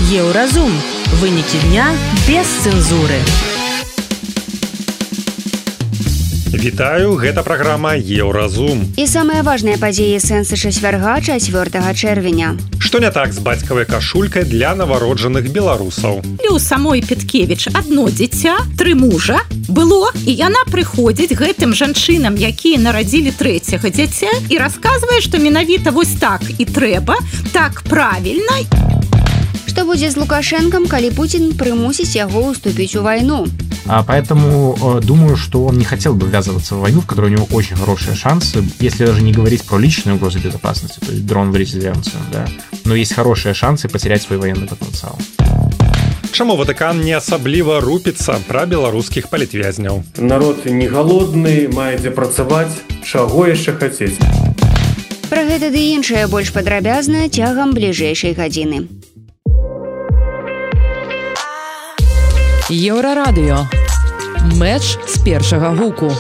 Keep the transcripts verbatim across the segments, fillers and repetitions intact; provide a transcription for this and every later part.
Еўразум. Вынікі дня без цэнзуры. Вітаю, гэта праграма Еўразум. І самыя важныя падзеі сэнсы чацвярга чацвёртага чэрвеня. Што не так з бацькавай кашулькай для навароджаных беларусаў? І ў самой Петкевіч адно дзіця, тры мужа было, і яна прыходзіць гэтым жанчынам, якія нарадзілі трэцяга дзіця, і расказвае, што менавіта вось так і трэба, так правільна. Што будзе з Лукашенком, калі Путин примусить его уступить у войну? А поэтому э, думаю, что он не хотел бы ввязываться в войну, в которой у него очень хорошие шансы, если даже не говорить про личные угрозы безопасности, то есть дрон в резиденцию, да, но есть хорошие шансы потерять свой военный потенциал. Чаму Ватыкан не асабліва рупіцца пра беларускіх палітвязняў? Народ не голодны, мае дзе працаваць, чаго яшчэ хацець? Пра гэта ды іншае больш падрабязна цягам бліжэйшай гадзіны. Еўрарадыё. Мэч з першага гуку.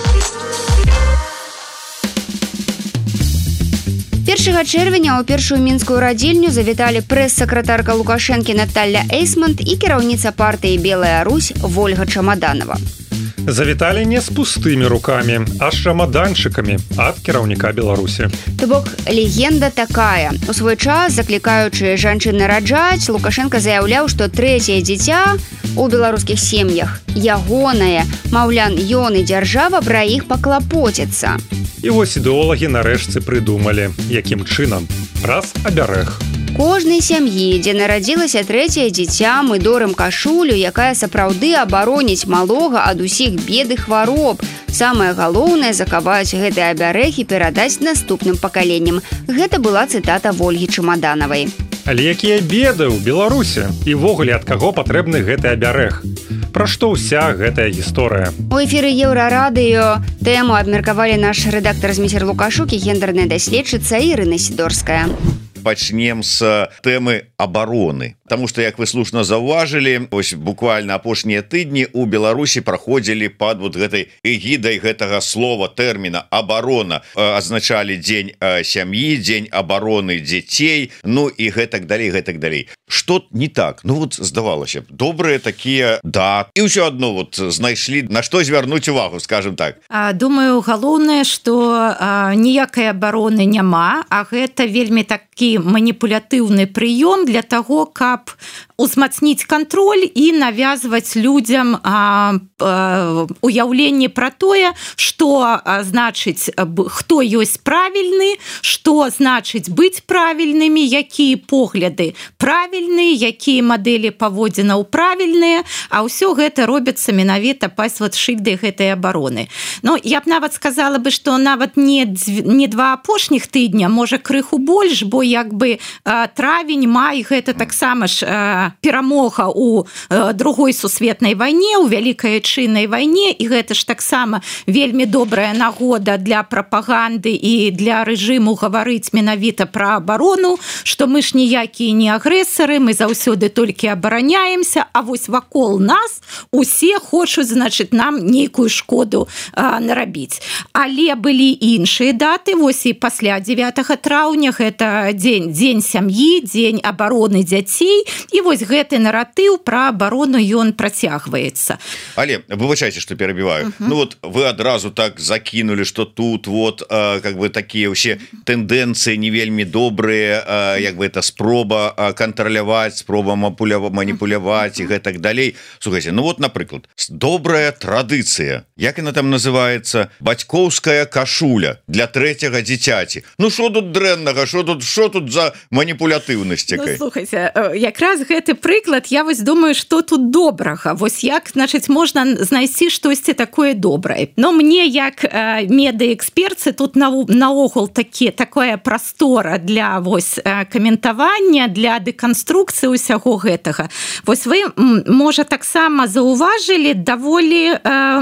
першага чэрвеня ў першую мінскую радзільню завіталі прэс-сакратарка Лукашэнкі Наталля Эйсмонт і кіраўніца партыі «Белая Русь» Вольга Чамаданова. Завіталі не з пустымі рукамі, а з чамаданчыкамі ад кіраўніка Беларусі. То бок, легенда такая. У свой час, заклікаючы жанчын нараджаць, Лукашенко заяўляў, што трэцяе дзіця у беларускіх сем'ях ягонае, маўлян, ён і дзяржава пра іх паклапоціцца. І вось ідэолагі нарэшце прыдумалі, якім чынам? Праз абярэг. Кожнай сям'і, дзе нарадзілася трэцяе дзіця, мы дорым кашулю, якая сапраўды абароніць малога ад усіх бед і хвароб. Самае галоўнае закаваць гэты абярэг і перадаць наступным пакаленням. Гэта была цытата Вольгі Чамаданавай. Але якія беды ў Беларусі? І ввогуле ад каго патрэбны гэты абярэг? Пра што ўся гэтая гісторыя? У эфіры Еўрарадыё тэму абмеркавалі наш рэдактар Зміцер Лукашук і гендерная даследчыца Ірына Сідорская. Пачнем з тэмы абароны. Таму што, як вы слушна заўважылі, ось буквально апошнія тыдні ў Беларусі праходзілі пад вот гэтай эгідай гэтага слова, тэрміна «абарона». Азначалі дзень сям'і, дзень абароны дзяцей, ну і гэтак далей, гэтак далей. Што не так? Ну вот здавалася б, добрыя такія даты. І ўсё адно вот знайшлі, на што звярнуць увагу, скажем так. Думаю, галоўнае, што ніякай абароны няма, а гэта вельмі такі маніпулятыўны прыём для таго, каб узмацніць кантроль і навязваць людзям а, а, уяўленне пра тое, што а, значыць, хто ёсць правільны, што значыць быць правільнымі, якія погляды правільныя, якія мадэлі паводзінаў правільныя, а ўсё гэта робіцца менавіта пасць вот шыльдай гэтай абароны. Ну, я б нават сказала бы, што нават не, не два апошніх тыдня, можа крыху больш, бо як бы а, травень, май гэта таксама ж а, перамога ў а, другой сусветнай вайне, у вялікай айчыннай вайне, і гэта ж таксама вельмі добрая нагода для прапаганды і для рэжыму гаварыць менавіта пра абарону, што мы ж ніякія не агрэсары, мы заўсёды толькі абараняемся, а вось вакол нас усе хочуць, значыць, нам нейкую шкоду а, нарабіць. Але былі іншыя даты, вось і пасля дзевятага траўня, гэта дзень, дзень сям'і, дзень абароны дзяцей, і вось гэты наратыў пра абарону ён працягваецца. Але, выбачайце, што перабіваю. Uh-huh. Ну вот вы адразу так закінулі, што тут вот э, как бы такія ўсе тэндэнцыі не вельмі добрыя, э, як бы это спроба э, кантраляваць, спроба маніпуляваць і гэтак далей. Слухайце, ну вот, напрыклад, добрая традыцыя, як яна там называецца? Бацькоўская кашуля для трэцяга дзіцяці. Ну што тут дрэннага, што тут, што тут за маніпулятыўнасць? Ну, слухайце, якраз гэты прыклад, я вось думаю, што тут добрага. Вось як, значыць, можна знайсці штосьці такое добрае. Но мне, як э, медыэкспертцы, тут наогул такі, такая прастора для вось каментавання, для дэканструкцыі ўсяго гэтага. Вось вы, можа, таксама заўважылі даволі... Э,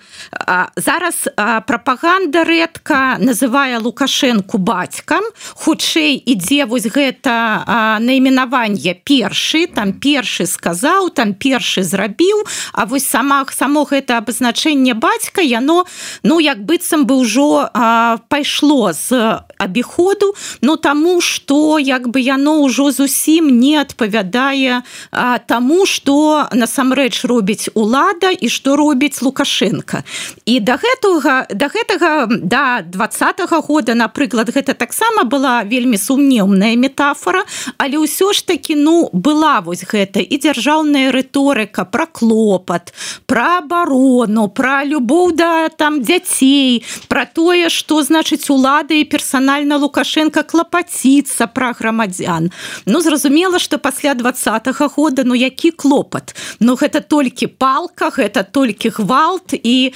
э, зараз э, прапаганда рэдка называе Лукашэнку бацькам, хутчэй ідзе вось гэта э, найменаванне першы, там першы сказаў, там першы зрабіў, а вось сама само гэта абазначэнне бацька, яно, ну, як быццам бы ўжо а, пайшло з абіходу, ну, таму, што як бы яно ўжо зусім не адпавядае а, таму, што насамрэч робіць улада і што робіць Лукашенко. І да гэтага, да гэтага, да двадцатага года, напрыклад, гэта таксама была вельмі сумнеўная метафора, але ўсё ж такі, ну, была вось гэта і дзяржаўная рыторыка пра клопат, пра абарону, пра любоў да там дзяцей, пра тое, што значыць улада і персанальна Лукашенко клапаціцца пра грамадзян. Ну, зразумела, што пасля двадцатага года, ну, які клопат? Ну, гэта толькі палка, гэта толькі гвалт, і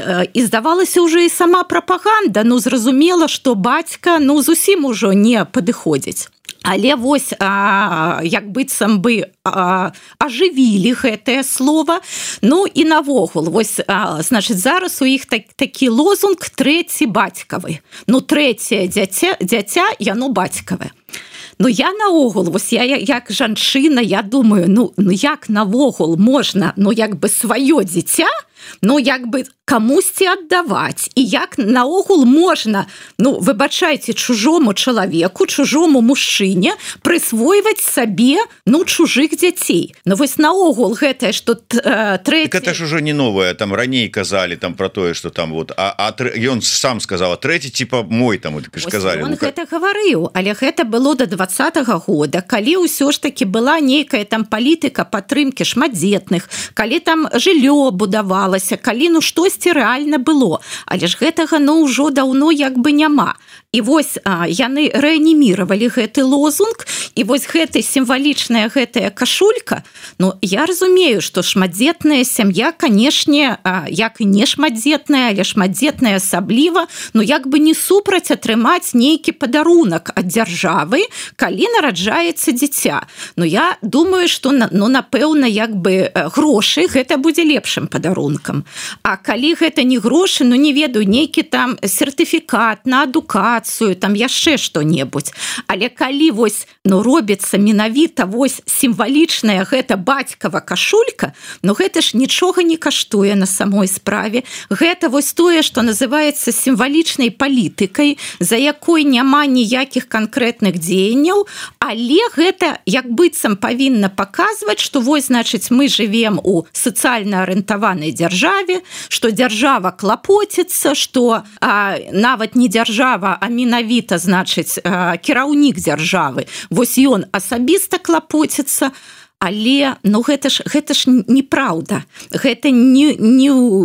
і здавалася ўжо і сама прапаганда, ну, зразумела, што бацька, ну, зусім ужо не падыходзіць. Але вось, а, як быццам бы а, ажывілі гэтае слово. Ну і навогул, вось, а, значыць, зараз у іх так, такі лозунг трэці бацькавы. Ну, трэцяе дзяця, дзяця, яно бацькавае. Ну, я наогул, вось я як жанчына, я думаю, ну, ну як навогул можна, ну, як бы сваё дзіця, ну, як бы камусьці аддаваць, і як наогул можна, ну, выбачайце, чужому чалавеку, чужому мужчыне прысвойваць сабе, ну, чужых дзяцей. Ну, вось наогул гэтае, што э, трэці... Так это ж ужо не новае, там раней казалі там про тое, што там вот, а, а ён сам сказаў, а трэці, типа, мой там, вот, сказалі. Он ну, гэта гаварыў, але гэта было до двадцатага года, калі ўсё ж таки была нейкая там палітыка падтрымкі шматдзетных, калі там жыллё будавалася, калі, ну, штосьці рэальна было, але ж гэтага, ну, ўжо даўно як бы няма. І вось а, яны рэаніміравалі гэты лозунг, і вось гэта сімвалічная гэтая кашулька, ну, я разумею, што шматдзетная сям'я, канешне, а, як і не шматдзетная, але шматдзетная асабліва, ну, як бы не супраць атрымаць нейкі падарунак ад дзяржавы, калі нараджаецца дзіця. Ну, я думаю, што, ну, напэўна, як бы грошы, гэта будзе лепшым падарункам. А калі гэта не грошы, ну, не ведаю, нейкі там сертыфікат на адукацыю, там яшчэ што-небудзь. Але калі вось, ну, робіцца менавіта вось сімвалічная гэта бацькава кашулька, ну, гэта ж нічога не каштуе на самой справе. Гэта вось тое, што называецца сімвалічнай палітыкай, за якой няма ніякіх канкрэтных дзеянняў, але гэта як быццам павінна паказваць, што вось, значыць, мы жывем у сацыяльна арыентаванай дзяржаве, што дзяржава клапоціцца, што а, нават не дзяржава, а менавіта, значыць, кіраўнік дзяржавы, вось ён асабіста клапоціцца, але, ну, гэта ж, гэта ж неправда. Гэта не, не,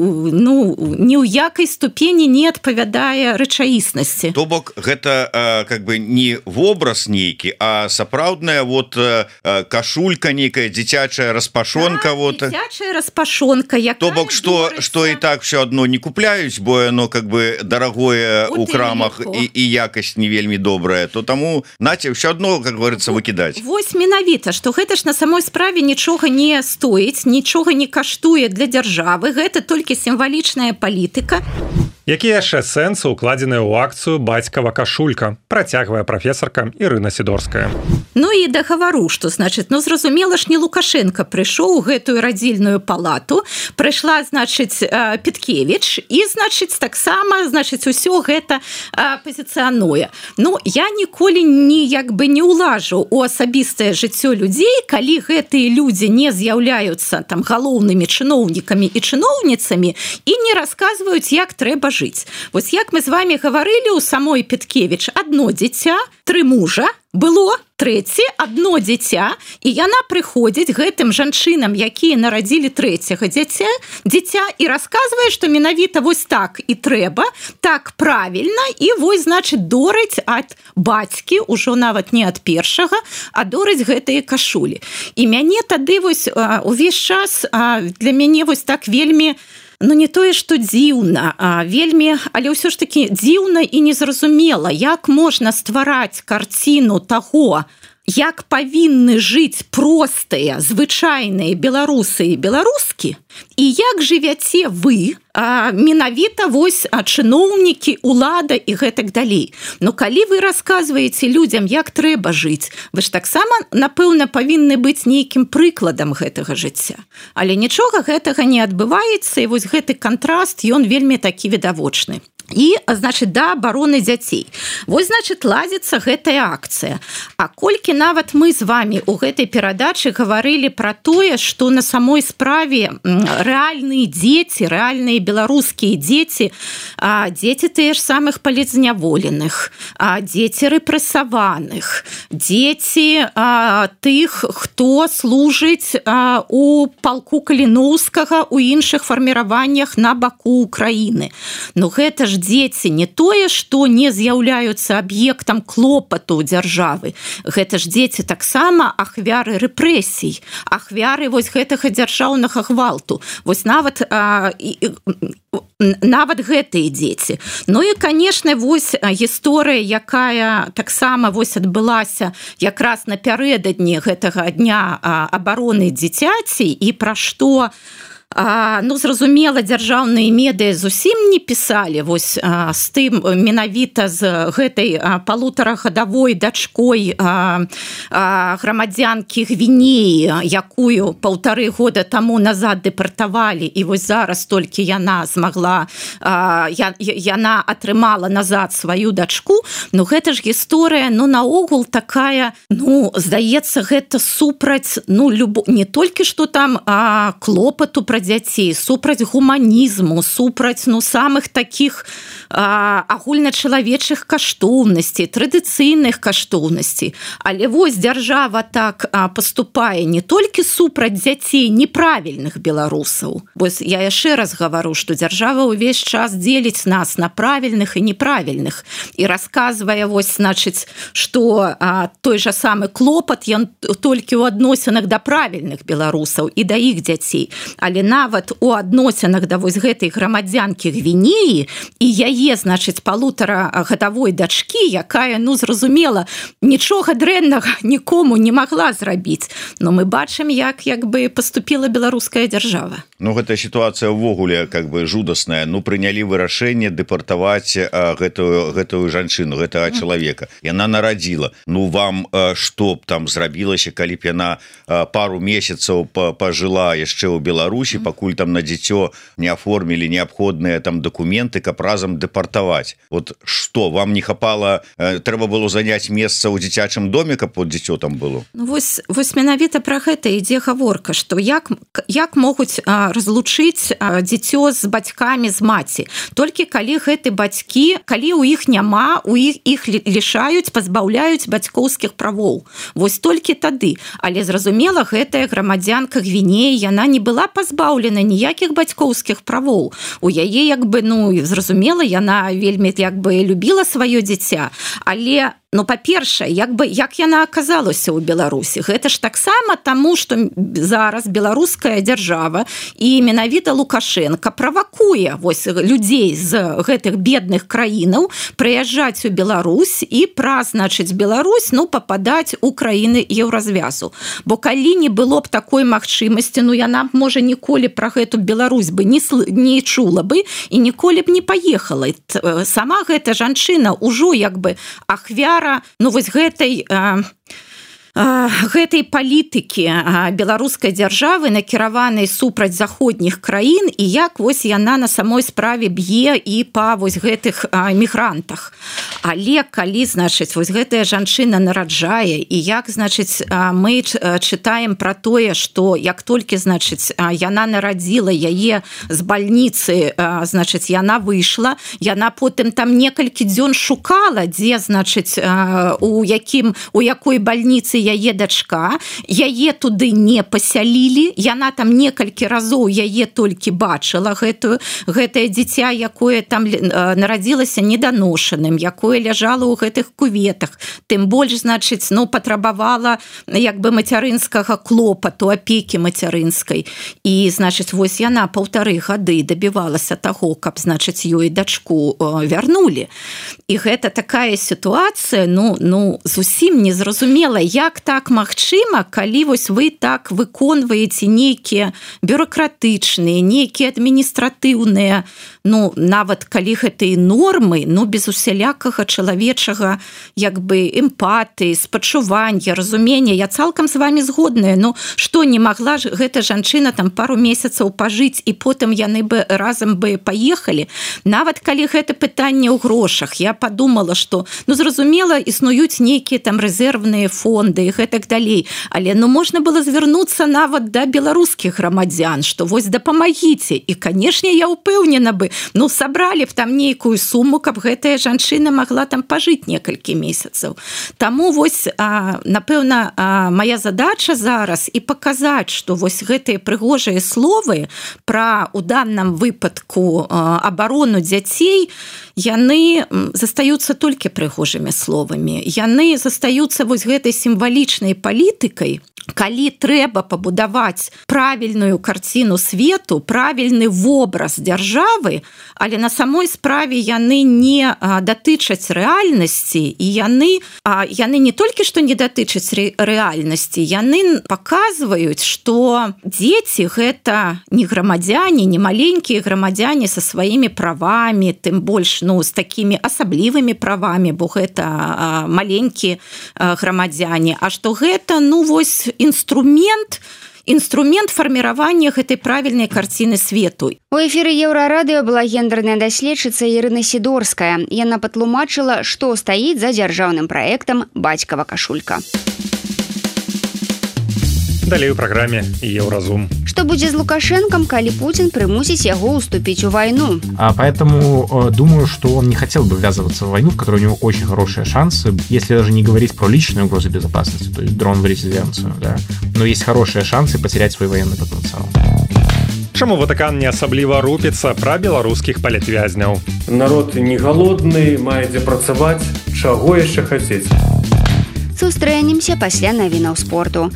ну, ні ў якай ступені не адпавядае рэчаіснасці. То бок, гэта э, как бы не вобраз нейкі, а сапраўдная вот э, кашулька нейкая, дзіцячая распашонка. Да, вот. Дзіцячая распашонка. То бок, што, говорится... што і так все адно не купляюць, бо яно как бы дарагое вот у крамах і, і якасць не вельмі добрая, то таму наце все адно, как говорится, выкідаць. Вось менавіта, што гэта ж на самой справе нічога не стоіць, нічога не каштуе для дзяржавы, гэта толькі сімвалічная палітыка. Якія яшчэ сэнсы укладзеныя ў акцыю бацькава кашулька, працягвае прафесарка Ірына Сідорская. Ну і дагавару, што значыць, ну зразумела ж не Лукашенко прыйшоў у гэтую радзільную палату, прыйшла, значыць, Петкевіч, і, значыць, таксама, значыць, усё гэта пазіцыянуе. Ну, я ніколі не, як бы, не ўлажу у асабістае жыццё людзей, калі гэтыя людзі не з'яўляюцца там галоўнымі чыноўнікамі і чыноўніцамі і не расказваюць, як трэба жыць. Вось як мы з вами гаварылі, у самой Петкевіч адно дзіця, тры мужа было, трэці, адно дзіця, і яна прыходзіць гэтым жанчынам, якія нарадзілі трэцяга дзіця, дзіця і расказвае, што менавіта вось так і трэба, так правільна, і вось, значыць, дорыць ад бацькі, ужо нават не ад першага, а дорыць гэтыя кашулі. І мяне тады вось увесь час для мяне вось так вельмі, ну, не тое, што дзіўна, а вельмі, але ўсё ж такі дзіўна і незразумела, як можна ствараць карціну таго, як павінны жыць простыя звычайныя беларусы і беларускі, і як жывяце вы, а, менавіта вось а, чыноўнікі, улада і гэтак далей. Ну калі вы расказваеце людзям, як трэба жыць, вы ж таксама, напэўна, павінны быць нейкім прыкладам гэтага жыцця. Але нічога гэтага не адбываецца, і вось гэты кантраст, ён вельмі такі відавочны. І, значит, да абароны дзяцей. Вось, значит, ладзіцца гэтая акцыя. А колькі нават мы з вами у гэтай перадачы гаварылі пра тое, што на самой справе рэальныя дзеці, рэальныя беларускія дзеці, дзеці тыя ж самых палітзняволеных, дзеці рэпрэсаваных, дзеці тых, хто служыць у палку Каліноўскага, у іншых фарміраваннях на баку Украіны. Ну, гэта ж дзеці не тое, што не з'яўляюцца аб'ектам клопату дзяржавы. Гэта ж дзеці таксама ахвяры рэпрэсій, ахвяры вось гэтага дзяржаўнага гвалту. Вось нават, а, і, нават гэтыя дзеці. Ну і, канешне, вось гісторыя, якая таксама вось адбылася якраз напярэдадні гэтага дня абароны дзіцяці, і пра што А, ну, зразумела, дзяржаўныя медыа зусім не пісалі вось а, з тым менавіта з гэтай а, палутарагадавой дачкой а, а, грамадзянкі Гвінеі, якую паўтары года таму назад дэпартавалі, і вось зараз толькі яна змагла, а, я, яна атрымала назад сваю дачку. Ну, гэта ж гісторыя, ну, наогул такая, ну, здаецца, гэта супраць, ну, любо... не толькі што там а, клопату пра дзяцей, супраць гуманізму, супраць, ну, самых такіх а, агульначалавечых каштоўнасцей, традыцыйных каштоўнасцей. Але вось дзяржава так а, паступае не толькі супраць дзяцей неправільных беларусаў. Вось я яшчэ раз гавару, што дзяржава ўвесь час дзеліць нас на правільных і неправільных. І расказвае, вось, значыць, што а, той жа самы клопат, ён толькі ў адносінах да правільных беларусаў і да іх дзяцей. Але нават у адносінах да вось гэтай грамадзянкі Гвінеі і яе, значыць, палутарагадавой дачкі, якая, ну, зразумела, нічога дрэннага нікому не магла зрабіць. Но мы бачым, як як бы паступіла беларуская дзяржава. Ну, гэтая сітуацыя ўвогуле как бы жудасная. Ну, прынялі вырашэнне дэпартаваць а, гэтую, гэтую жанчыну, гэтага mm. чалавека. Яна нарадзіла. Ну, вам а, што б там зрабілася, калі б яна а, пару месяцаў пажыла яшчэ ў Беларусі, пакуль там на дзіцё не аформілі неабходныя там дакументы, каб разам дэпартаваць. Вот што, вам не хапала, э, трэба было заняць месца ў дзіцячым доме, каб вот дзіцё там было? Ну, вось, вось менавіта пра гэта ідзе гаворка, што як, як могуць а, разлучыць а, дзіцё з бацькамі, з маці. Толькі калі гэты бацькі, калі ў іх няма, у іх, іх лішаюць, пазбаўляюць бацькоўскіх правоў. Вось толькі тады. Але, зразумела, гэтая грамадзянка Гвінеі, яна не была пазбаўлена ніякіх бацькоўскіх правоў. У яе, як бы, ну, зразумела, яна вельмі, як бы, любіла сваё дзіця, але ну, па-першае, як бы, як яна аказалася ў Беларусі? Гэта ж таксама таму, што зараз беларуская дзяржава і менавіта Лукашенко правакуе вось людзей з гэтых бедных краінаў прыязджаць у Беларусь і праз, значыць, Беларусь, ну, пападаць у краіны еўразвязу. Бо калі не было б такой магчымасці, ну, яна б, можа, ніколі пра гэту Беларусь бы не, не чула бы і ніколі б не паехала. Сама гэта жанчына ўжо, як бы, ахвяра, ну, вось гэтай а, а, гэтай палітыкі а, беларускай дзяржавы, накіраванай супраць заходніх краін, і як вось яна на самой справе б'е і па вось гэтых а, мігрантах. Але калі, значыць, вось гэтая жанчына нараджае, і як, значыць, а, мы чытаем пра тое, што як толькі, значыць, а, яна нарадзіла яе з бальніцы, а, значыць, яна выйшла, яна потым там некалькі дзён шукала, дзе, значыць, а, у якім, у якой бальніцы яе дачка, яе туды не пасялілі, яна там некалькі разоў яе толькі бачыла, гэтую, гэтае дзіця, якое там нарадзілася неданошаным, якое ляжала ў гэтых куветах, тым больш, значыць, ну, патрабавала як бы мацярынскага клопату, апекі мацярынскай. І, значыць, вось яна паўтары гады дабівалася таго, каб, значыць, ёй дачку вярнулі. І гэта такая сітуацыя, ну, ну, зусім незразумела, як як так магчыма, калі вось вы так выконваеце нейкія бюрократычныя, нейкія адміністратыўныя, ну, нават калі гэта і нормы, ну, без усялякага чалавечага, як бы, эмпатыі, спачування, разумення. Я цалкам з вами згодная. Ну, што не магла ж гэта жанчына там пару месяцаў пажыць, і потым яны бы разам бы паехалі. Нават калі гэта пытанне ў грошах, я падумала, што, ну, зразумела, існуюць нейкія там рэзервныя фонды і гэтак далей. Але, ну, можна было звярнуцца нават да беларускіх грамадзян, што вось дапамагіце. І, канешне, я ўпэўнена бы, ну, сабралі б там нейкую суму, каб гэтая жанчына магла там пажыць некалькі месяцаў. Таму вось, а, напэўна, а, моя задача зараз і паказаць, што вось гэтыя прыгожыя словы пра, у данном выпадку, а, абарону дзяцей, яны застаюцца толькі прыгожымі словамі. Яны застаюцца вось гэтай сімвалічнай палітыкай, калі трэба пабудаваць правільную карціну свету, правільны вобраз дзяржавы, але на самой справе яны не датычаць рэальнасці, і яны, яны не толькі што не датычаць рэальнасці, яны паказваюць, што дзеці гэта не грамадзяне, не маленькія грамадзяне са сваімі правамі, тым больш, ну, з такімі асаблівымі правамі, бо гэта маленькія грамадзяне, а што гэта, ну, вось інструмент, інструмент фарміравання гэтай правільнай карціны свету. У эфіры Еўрарадыё была гендерная даследчыца Ірына Сідорская. Яна патлумачыла, што стаіць за дзяржаўным праектам «Бацькава кашулька». Далей у праграме Еўразум. Што будзе з Лукашенком, калі Путин примусить его уступить в войну? А поэтому э, думаю, что он не хотел бы ввязываться в войну, в которой у него очень хорошие шансы, если даже не говорить про личные угрозы безопасности, то есть дрон в резиденцию, да, но есть хорошие шансы потерять свой военный потенциал. Чаму Ватыкан не асабліва рупіцца пра беларускіх палітвязняў? Народ не голодны, мае дзе працаваць, чаго яшчэ хацець? Сустрэнемся пасля навінаў спорту.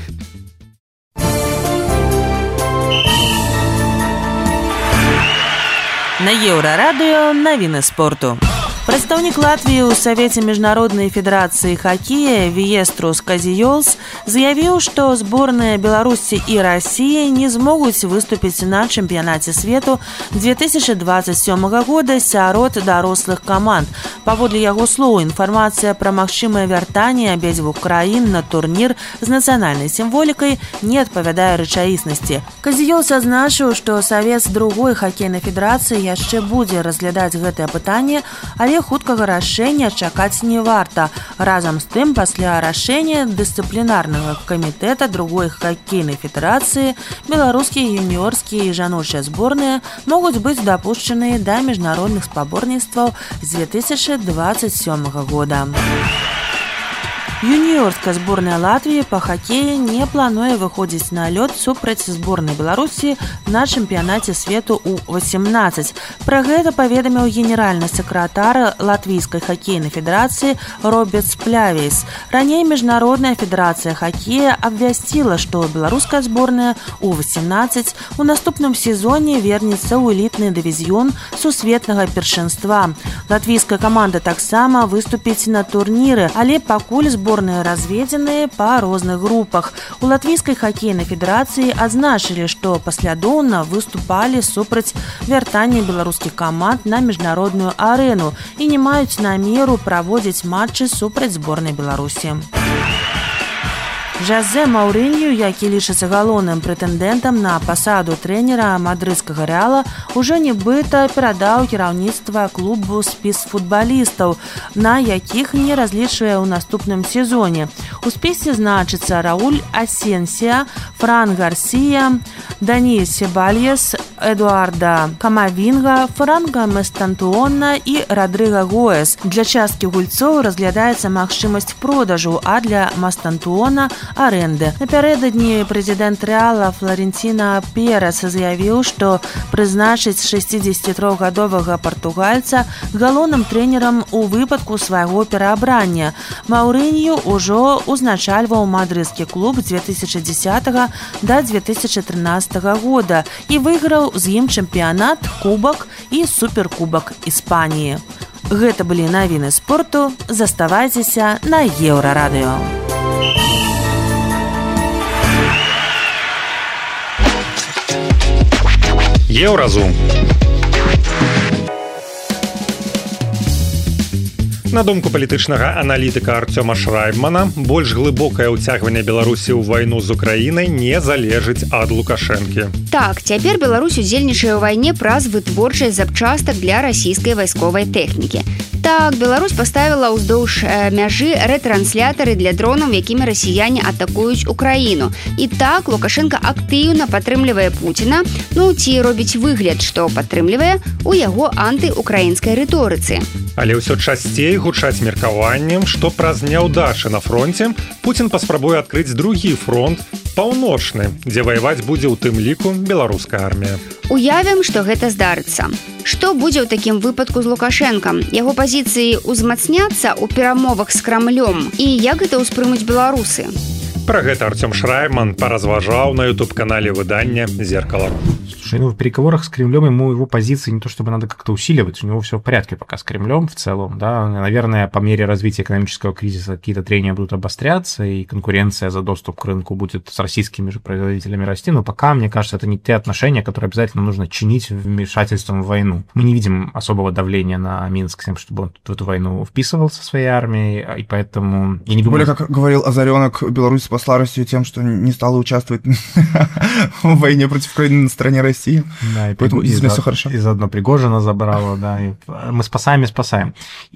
На Еўрарадыё навіны спорту. Прадстаўнік Латвіі ў Савеце міжнароднай федэрацыі хакея Виеструс Казиёлс заявіў, што зборныя Беларусі і Расіі не змогуць выступіць на чэмпіянаце свету две тысячи двадцать сёмага года сярод дарослых каманд. Паводле яго слоў, інфармацыя пра магчымае вяртанне абедзвюх краін на турнір з нацыянальнай сімволікай не адпавядае рэчаіснасці. Казиёлс адзначыў, што Савет другой хакейнай федэрацыі яшчэ будзе разглядаць гэтае пытанне, але хуткага рашэння чакаць не варта. Разам з тым, пасля рашэння дысцыплінарнага камітэта другой хакейнай федэрацыі беларускія юніёрскія і жаночыя зборныя могуць быць дапушчаныя да міжнародных спаборніцтваў з две тысячи двадцать сёмага года. Юніёрская зборная Латвіі па хакеі не плануе выходзіць на лёд супраць зборнай Беларусі на чэмпіянаце свету ў восемнадцать. Пра гэта паведаміў генеральны сакратар Латвійскай хакейнай федэрацыі Роберт Сплявейс. Раней міжнародная федэрацыя хакея абвясціла, што беларуская зборная ў восемнадцать у наступным сезоне вернецца ў элітны дывізіён сусветнага першынства. Латвійская каманда таксама выступіць на турніры, але пакуль зборная Зборныя разведзеныя па розных групах. У Латвійскай хакейнай федэрацыі адзначылі, што паслядоўна выступалі супраць вяртання беларускіх каманд на міжнародную арэну і не маюць намеру праводзіць матчы супраць зборнай Беларусі. Жозе Мауринью, які лічыцца галоўным прэтэндэнтам на пасаду трэнера мадрыдскага Рэала, ужо нібыта перадаў кіраўніцтва клубу спіс футбалістаў, на якіх не разлічвае ў наступным сезоне. У спісе значыцца Рауль Асенсія, Фран Гарсія, Даниэль Себальес, Эдуарда Камавінга, Франка Местантуона і Радрыга Гоэс. Для часткі гульцоў разглядаецца магчымасць продажу, а для Местантуона аренды. Напярэдадні прэзідэнт Рэала Флорентино Перес заявіў, што прызначыць шэсцідзесяцітрохгадовага партугальца галоўным трэнерам у выпадку свайго пераабрання. Мауринью ўжо узначальваў мадрыдскі клуб з две тысячи дзесятага да две тысячи трынаццатага года і выйграў з ім чэмпіянат, кубак і суперкубак Іспаніі. Гэта былі навіны спорту. Заставайцеся на Еўрарадыё. Еўразум. На думку палітычнага аналітыка Артёма Шрайбмана, больш глыбокае ўцягванне Беларусі ў вайну з Украінай не залежыць ад Лукашэнкі. Так, цяпер Беларусь удзельнічае ў вайне праз вытворчасць запчастак для расійскай вайсковай тэхнікі. Так, Беларусь паставіла ўздоўж мяжы рэтрансляторы для дронаў, якімі расіяне атакуюць Украіну. І так, Лукашенко актыўна падтрымлівае Пуціна, ну ці робіць выгляд, што падтрымлівае у яго антыукраінскай рыторыцы. Але ўсё часцей гучаць меркаваннем, што праз няўдачы на фронце Пуцін паспрабуе адкрыць другі фронт, паўночны, дзе ваяваць будзе ў тым ліку беларуская армія. Уявім, што гэта здарыцца. Што будзе ў такім выпадку з Лукашэнкам? Яго пазіцыі ўзмацняцца ў перамовах з Крамлём? І як гэта ўспрымуць беларусы? Про гэта Артём Шрайбман поразважаў на ютуб-канале выдання «Зеркало». Слушай, ну в переговорах с Кремлем ему его позиции не то чтобы надо как-то усиливать, у него все в порядке пока с Кремлем в целом, да, наверное, по мере развития экономического кризиса какие-то трения будут обостряться, и конкуренция за доступ к рынку будет с российскими же производителями расти, но пока, мне кажется, это не те отношения, которые обязательно нужно чинить вмешательством в войну. Мы не видим особого давления на Минск, тем, чтобы он в эту войну вписывался своей армией, и поэтому... Я не думаю... Более, как говорил Озарёнок, Беларусь спасла Россию тем, что не стала участвовать в войне против Украины на стороне России. Да, и поэтому и, здесь за, все хорошо. И заодно Пригожина забрала, да. И мы спасаем и спасаем.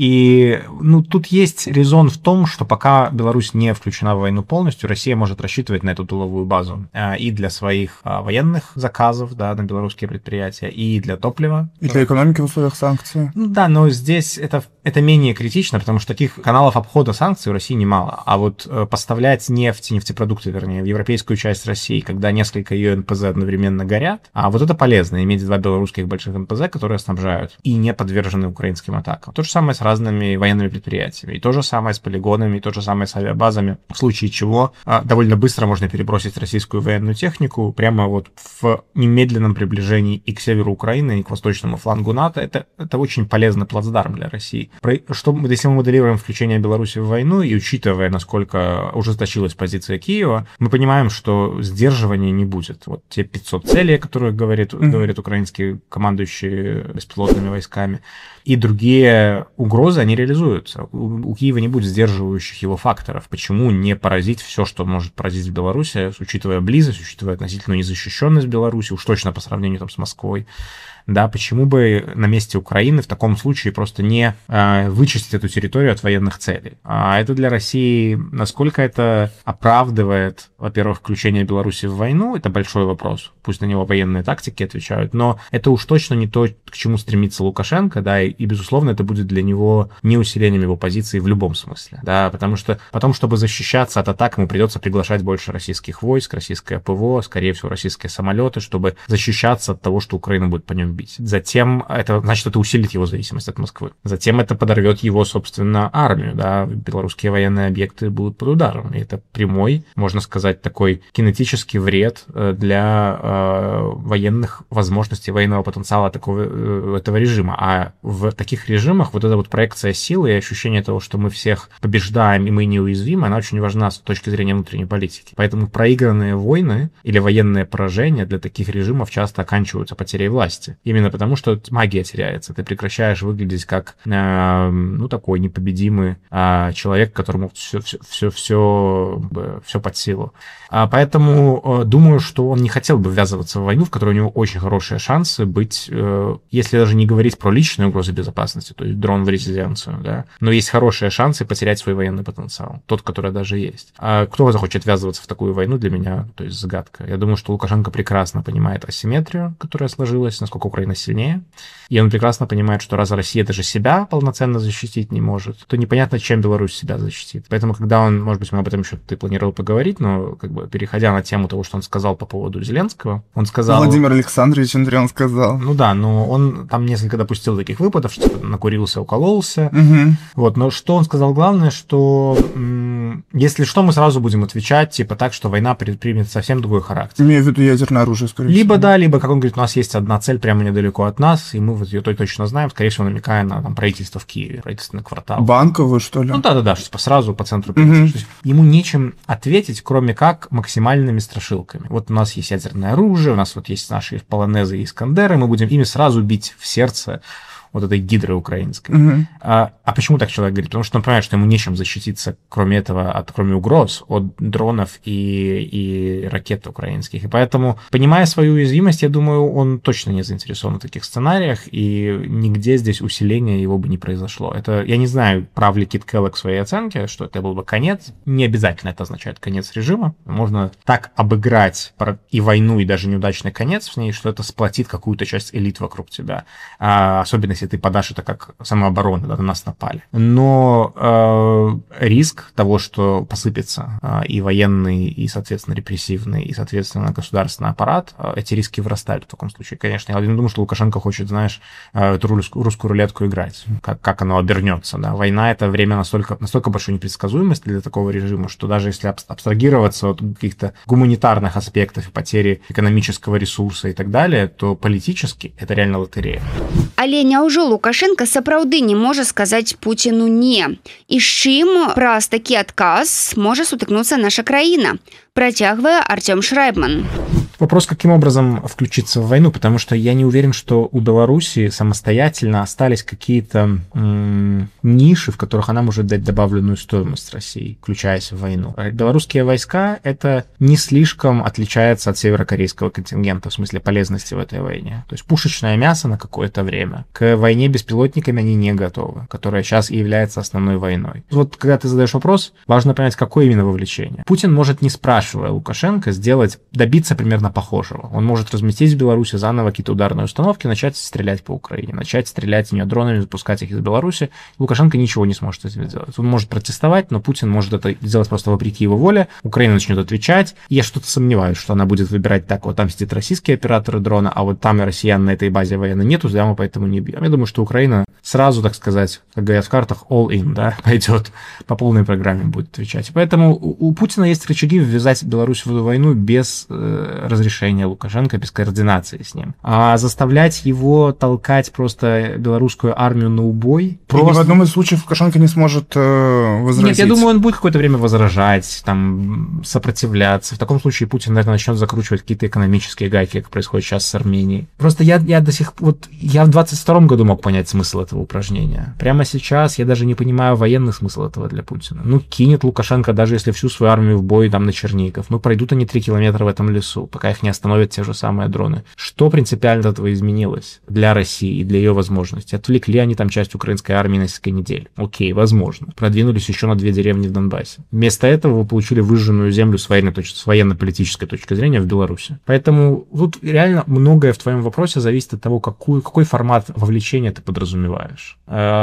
И ну, тут есть резон в том, что пока Беларусь не включена в войну полностью, Россия может рассчитывать на эту тыловую базу и для своих военных заказов, да, на белорусские предприятия, и для топлива. И для экономики в условиях санкций. Ну, да, но здесь это, это менее критично, потому что таких каналов обхода санкций в России немало. А вот поставлять нефть, нефтепродукты, вернее, в европейскую часть России, когда несколько ее эн пэ зэ одновременно горят, а вот это полезно, иметь два белорусских больших эн пэ зэ, которые снабжают и не подвержены украинским атакам. То же самое с разными военными предприятиями, и то же самое с полигонами, и то же самое с авиабазами, в случае чего довольно быстро можно перебросить российскую военную технику прямо вот в немедленном приближении и к северу Украины, и к восточному флангу НАТО. Это, это очень полезный плацдарм для России. Что, если мы моделируем включение Беларуси в войну, и учитывая, насколько ужесточилась позиция Киева, мы понимаем, что сдерживания не будет. Вот те пятьсот целей, которые говорит, mm-hmm. говорит украинские командующие беспилотными войсками, и другие угрозы, они реализуются. У, у Киева не будет сдерживающих его факторов. Почему не поразить все, что может поразить в Беларуси, учитывая близость, учитывая относительную незащищенность Беларуси, уж точно по сравнению там, с Москвой. Да, почему бы на месте Украины в таком случае просто не э, вычистить эту территорию от военных целей? А это для России, насколько это оправдывает, во-первых, включение Беларуси в войну, это большой вопрос. Пусть на него военные тактики отвечают, но это уж точно не то, к чему стремится Лукашенко, да, и, и безусловно, это будет для него не усилением его позиции в любом смысле, да, потому что потом, чтобы защищаться от атак, ему придется приглашать больше российских войск, российское ПВО, скорее всего, российские самолеты, чтобы защищаться от того, что Украина будет по нем бить. Затем это, значит, это усилит его зависимость от Москвы. Затем это подорвет его, собственно, армию, да, белорусские военные объекты будут под ударом, и это прямой, можно сказать, такой кинетический вред для э, военных возможностей, военного потенциала такого, э, этого режима. А в таких режимах вот эта вот проекция силы и ощущение того, что мы всех побеждаем и мы неуязвимы, она очень важна с точки зрения внутренней политики. Поэтому проигранные войны или военные поражения для таких режимов часто оканчиваются потерей власти. Именно потому, что магия теряется. Ты прекращаешь выглядеть как, э, ну, такой непобедимый э, человек, которому все, все, все, все, все под силу. А поэтому э, думаю, что он не хотел бы ввязываться в войну, в которой у него очень хорошие шансы быть, э, если даже не говорить про личные угрозы безопасности, то есть дрон в резиденцию, да, но есть хорошие шансы потерять свой военный потенциал, тот, который даже есть. А кто захочет ввязываться в такую войну, для меня, то есть загадка. Я думаю, что Лукашенко прекрасно понимает асимметрию, которая сложилась, насколько Украина сильнее, и он прекрасно понимает, что раз Россия даже себя полноценно защитить не может, то непонятно, чем Беларусь себя защитит. Поэтому, когда он, может быть, мы об этом еще ты планировал поговорить, но как бы переходя на тему того, что он сказал по поводу Зеленского, он сказал... Владимир Александрович Андриан сказал. Ну да, но он там несколько допустил таких выпадов, что накурился, укололся. Угу. Вот, но что он сказал главное, что м- Если что, мы сразу будем отвечать, типа так, что война примет совсем другой характер. Имею в виду ядерное оружие, скорее всего. Либо да, либо, как он говорит, у нас есть одна цель прямо недалеко от нас, и мы вот ее точно знаем, скорее всего, намекая на там, правительство в Киеве, правительственный квартал. Банковую, что ли? Ну да-да-да, что сразу по центру. Угу. Ему нечем ответить, кроме как максимальными страшилками. Вот у нас есть ядерное оружие, у нас вот есть наши полонезы и искандеры, мы будем ими сразу бить в сердце вот этой гидры украинской. Угу. А, а почему так человек говорит? Потому что он понимает, что ему нечем защититься, кроме этого, от, кроме угроз, от дронов и, и ракет украинских. И поэтому, понимая свою уязвимость, я думаю, он точно не заинтересован в таких сценариях, и нигде здесь усиления его бы не произошло. Это, я не знаю, прав ли Кит Келлог в своей оценке, что это был бы конец. Не обязательно это означает конец режима. Можно так обыграть и войну, и даже неудачный конец в ней, что это сплотит какую-то часть элит вокруг тебя. А, особенно если ты подашь это как самооборону, да, на нас напали. Но э, риск того, что посыпется э, и военный, и, соответственно, репрессивный, и, соответственно, государственный аппарат, э, эти риски вырастают в таком случае. Конечно, я не думаю, что Лукашенко хочет, знаешь, э, эту русскую, русскую рулетку играть, как, как оно обернется. Да. Война — это время настолько, настолько большой непредсказуемости для такого режима, что даже если абстрагироваться от каких-то гуманитарных аспектов и потери экономического ресурса и так далее, то политически это реально лотерея. Але няўжо Лукашенко сапраўды не можа сказаць Пуціну не. І з чым праз такі адказ можа сутыкнуцца наша краіна? Протягивая Артем Шрайбман. Вопрос, каким образом включиться в войну, потому что я не уверен, что у Беларуси самостоятельно остались какие-то м- ниши, в которых она может дать добавленную стоимость России, включаясь в войну. Белорусские войска — это не слишком отличается от северокорейского контингента в смысле полезности в этой войне. То есть пушечное мясо на какое-то время. К войне беспилотниками они не готовы, которая сейчас и является основной войной. Вот когда ты задаешь вопрос, важно понять, какое именно вовлечение. Путин может, не спрашивая Лукашенко, сделать, добиться примерно похожего. Он может разместить в Беларуси заново какие-то ударные установки, начать стрелять по Украине, начать стрелять в нее дронами, запускать их из Беларуси. Лукашенко ничего не сможет этим сделать. Он может протестовать, но Путин может это сделать просто вопреки его воле. Украина начнет отвечать. Я что-то сомневаюсь, что она будет выбирать так: вот там сидят российские операторы дрона, а вот там и россиян на этой базе военной нету, да, мы поэтому не бьем. Я думаю, что Украина сразу, так сказать, как говорят в картах, all in, да, пойдет по полной программе, будет отвечать. Поэтому у, у Путина есть рычаги ввязать Беларусь в эту войну без э, разрешения Лукашенко, без координации с ним. А заставлять его толкать просто белорусскую армию на убой... Просто... И ни в одном из случаев Лукашенко не сможет э, возразить. Нет, я думаю, он будет какое-то время возражать, там, сопротивляться. В таком случае Путин, наверное, начнет закручивать какие-то экономические гайки, как происходит сейчас с Арменией. Просто я, я до сих пор... Вот, я в двадцать втором году мог понять смысл этого упражнения. Прямо сейчас я даже не понимаю военный смысл этого для Путина. Ну, кинет Лукашенко, даже если всю свою армию в бой там на Чернигов. Ну, пройдут они три километра в этом лесу, пока их не остановят те же самые дроны. Что принципиально от этого изменилось для России и для ее возможностей? Отвлекли они там часть украинской армии на несколько недель. Окей, возможно. Продвинулись еще на две деревни в Донбассе. Вместо этого вы получили выжженную землю с, военной, с военно-политической точки зрения в Беларуси. Поэтому тут реально многое в твоем вопросе зависит от того, какую, какой формат вовлечения ты подразумеваешь.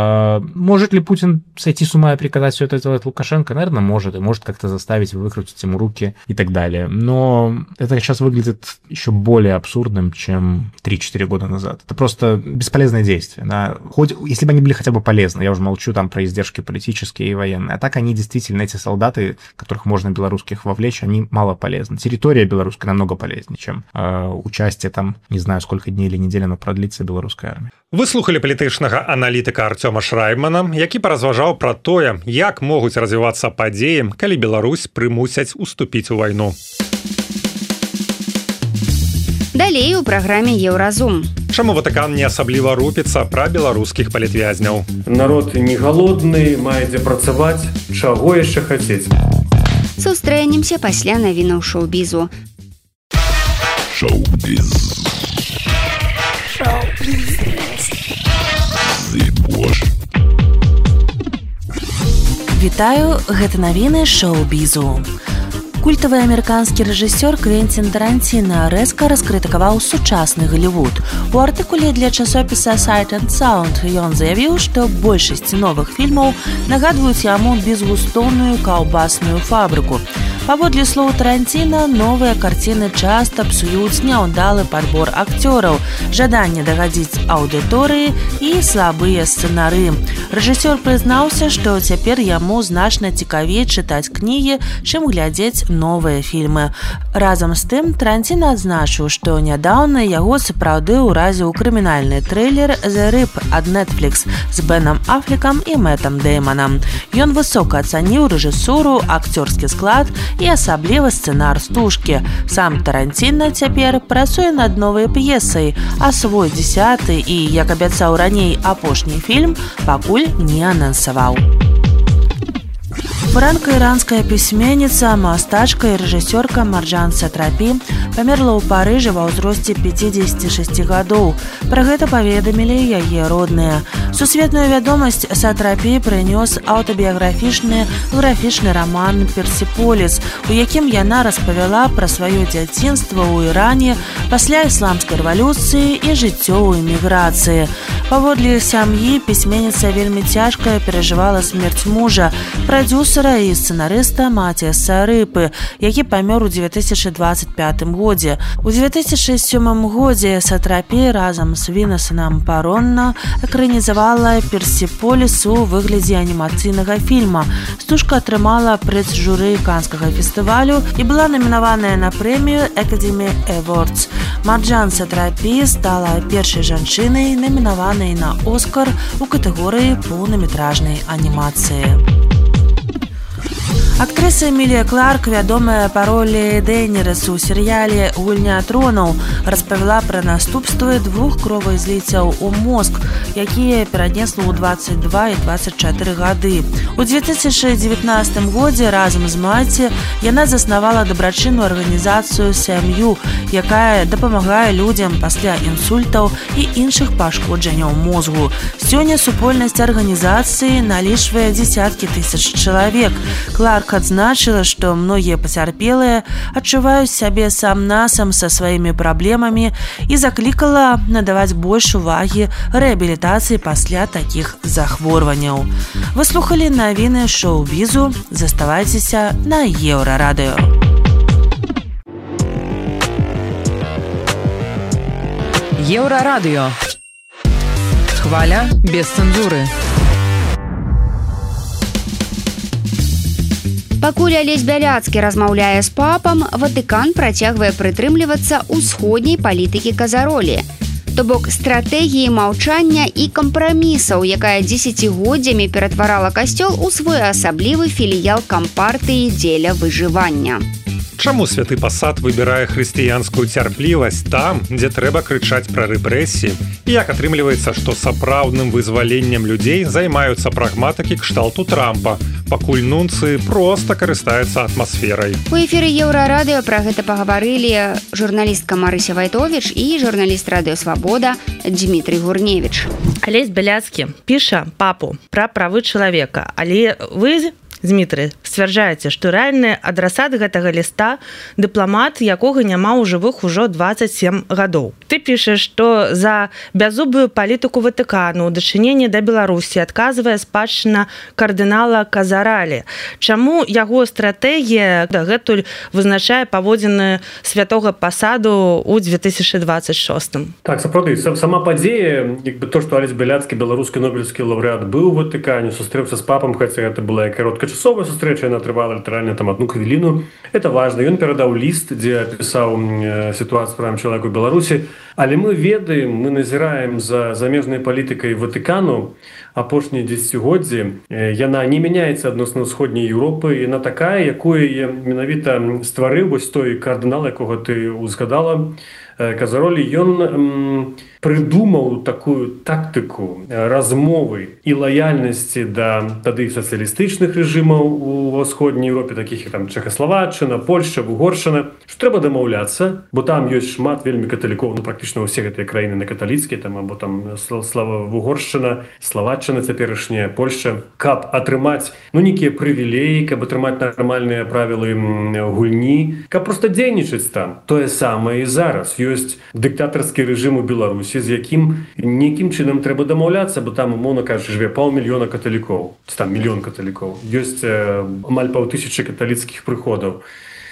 Может ли Путин сойти с ума и приказать все это делать Лукашенко? Наверное, может. И может как-то заставить выкрутить ему руки и так далее. Но это сейчас выглядит еще более абсурдным, чем три-четыре года назад. Это просто бесполезное действие. Да? Хоть, если бы они были хотя бы полезны, я уже молчу там про издержки политические и военные, а так они действительно, эти солдаты, которых можно белорусских вовлечь, они мало полезны. Территория белорусская намного полезнее, чем э, участие там, не знаю, сколько дней или недель оно продлится белорусской армии. Вы слухали палітычнага аналітыка Артёма Шрайбмана, які паразважаў пра тое, як могуць развівацца падзеі, калі Беларусь прымусяць уступіць у вайну. Далей у праграме Еўразум. Чаму Ватыкан не асабліва рупіцца пра беларускіх палітвязняў? Народ не галодны, мае дзе працаваць, чаго яшчэ хацець. Сустрэнемся пасля навінаў шоу-бізу. Шоу-біз. Шоу-біз. Вітаю, гэта навіны шоу-бізу. Культавы амерыканскі рэжысёр Квенцін Таранціна рэзка раскрытыкаваў сучасны Голливуд. У артыкуле для часопіса Sight and Sound ён заявіў, што большасць новых фільмаў нагадваюць яму безгустоўную каўбасную фабрыку. Паводле слоў Тарантіна, новыя карціны часта псуюць няўдалы падбор акцёраў, жаданне дагадзіць аўдыторыі і слабыя сцэнары. Рэжысёр прызнаўся, што цяпер яму значна цікавей чытаць кнігі, чым глядзець новыя фільмы. Разам з тым, Тарантін адзначыў, што нядаўна яго сапраўды ўразіў крымінальны трэйлер «The Rip» ад Netflix з Бенам Аффлекам і Мэтам Дэйманам. Ён высока ацаніў рэжысуру, акцёрскі склад і асабліва сцэнар стужкі. Сам Тарантіна цяпер працуе над новай п'есай, а свой дзесяты і, як абяцаў раней, апошні фільм пакуль не анансаваў. Франка-іранская пісьменніца, мастачка і рэжысёрка Марджан Сатрапі памерла ў Парыжы ва ўзросце пяцідзесяці шасці гадоў. Пра гэта паведамілі яе родныя. Сусветную вядомасць Сатрапі прынёс аўтабіяграфічны графічны раман «Персіполіс», у якім яна распавяла пра сваё дзяцінства ў Іране пасля ісламскай рэвалюцыі і жыццё ў эміграцыі. Паводле сям'і пісьменніца вельмі цяжка перажывала смерць мужа, прадзюсара і сцэнарыста Матіаса Рыпы, які памёр у дзве тысячы дваццаць пятым годзе. У дзве тысячы сёмым годзе Сатрапі разам з Вінасанам Паронна экранізавала «Персіполіс» у выглядзе анімацыйнага фільма. Стужка атрымала прыз журы Канскага фестывалю і была намінаваная на прэмію Academy Awards. Марджан Сатрапі стала першай жанчынай, намінаванай на «Оскар» у катэгорыі поўнаметражнай анімацыі. Актрыса Эмілія Кларк, вядомая па ролі Дейнерыс у серыяле «Гульня тронаў», распавяла пра наступствы двух кроваізліццяў у мозг, якія перанесла ў дваццаць два і дваццаць чатыры гады. У дзве тысячы дзевятнаццатым годзе разам з маці яна заснавала дабрачынную арганізацыю «Сям'ю», якая дапамагае людзям пасля інсультаў і іншых пашкоджанняў мозгу. Сёння супольнасць арганізацыі налічвае дзесяткі тысяч чалавек. Кларк адзначыла, што многія пацярпелыя адчуваюць сябе сам-насам са сваімі праблемамі і заклікала надаваць больш увагі рэабілітацыі пасля такіх захворванняў. Вы слухалі навіны шоу-бізу. Заставайцеся на Еўрарадыё. Еўрарадыё. Хваля без цэнзуры. Пакуль Алесь Бяляцкі размаўляе з папам, Ватыкан працягвае прытрымлівацца ўсходняй палітыкі Казаролі, то бок стратэгіі маўчання і кампрамісаў, якая дзесяцігоддзямі ператварала касцёл у своеасаблівы філіял кампартыі дзеля выжывання. Чаму святы пасад выбірае хрысціянскую цярплівасць там, дзе трэба крычаць пра рэпрэсіі? І як атрымліваецца, што сапраўдным вызваленнем людзей займаюцца прагматыкі кшталту Трампа, пакуль нунцы проста карыстаюцца атмасферай. У эфіры Еўрарадыё пра гэта пагаварылі журналістка Марыся Вайтовіч і журналіст Радыё Свабода Дмітрий Гурневіч. Алесь Бяляцкі піша папу пра правы чалавека, але вы, Дмітрий, сцвярджаеце, што рэальны адрасат гэтага ліста дыпламат, якога няма ў жывых ужо дваццаць сем гадоў. Ты пішаш, што за бяззубую палітыку Ватыкану ў дачыненні да Беларусі адказвае спадчына кардынала Казаралі. Чаму яго стратэгія дагэтуль вызначае паводзіны святога пасаду ў дзве тысячы дваццаць шостым? Так, сапраўды, сама падзея, як бы то, што Алесь Бяляцкі, беларускі нобелевскі лаўрэат, быў у Ватыкане, сустрэўся з папам, хаця гэта была каротка часовая сустрэча, яна трывала літаральна там одну хвіліну. Это важна. Ён перадаў ліст, дзе апісаў сітуацыю з правамі чалавека ў Беларусі. Але мы ведаем, мы назіраем за замежнай палітыкай Ватыкану апошнія дзесяцігоддзі. Яна не мяняецца адносна ўсходняй Еўропы. Яна такая, якую менавіта стварыў вось той кардынал, якога ты узгадала, Казаролі. Ён м, прыдумаў такую тактыку размовы і лаяльнасці да тады сацыялістычных рэжымаў у ўсходняй Еўропе, такіх як там Чэхаславаччына, Польшча, Угоршчына, што трэба дамаўляцца, бо там ёсць шмат вельмі каталікоў, ну практычна ўсе гэтыя краіны на каталіцкія, там або там слава Угоршчына, Словаччына цяперашняя, Польшча, каб атрымаць ну нейкія прывілеі, каб атрымаць нармальныя правілы гульні, каб проста дзейнічаць там. Тое самае і зараз. Ёсць дыктатарскі рэжым у Беларусі, Беларусі, з якім нейкім чынам трэба дамаўляцца, бо там, умоўна кажучы, жыве паўмільёна каталікоў, там мільён каталікоў. Ёсць амаль паўтысячы каталіцкіх прыходаў.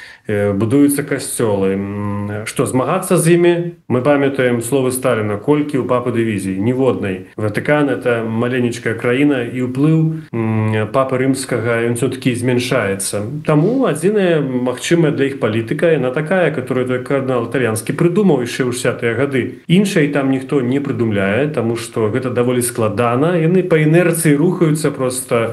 Будуюцца касцёлы. Што, змагацца з імі? Мы памятаем словы Сталіна, колькі ў папы дывізіі, ніводнай. Ватыкан — это маленечкая краіна, і ўплыў папы рымскага ён все-таки змяншаецца. Таму адзіная магчымая для іх палітыка, яна такая, которую той кардынал італьянскі прыдумаў яшчэ ў шэсцатыя гады. Іншай там ніхто не прыдумляе, таму што гэта даволі складана. Яны па інерцыі рухаюцца просто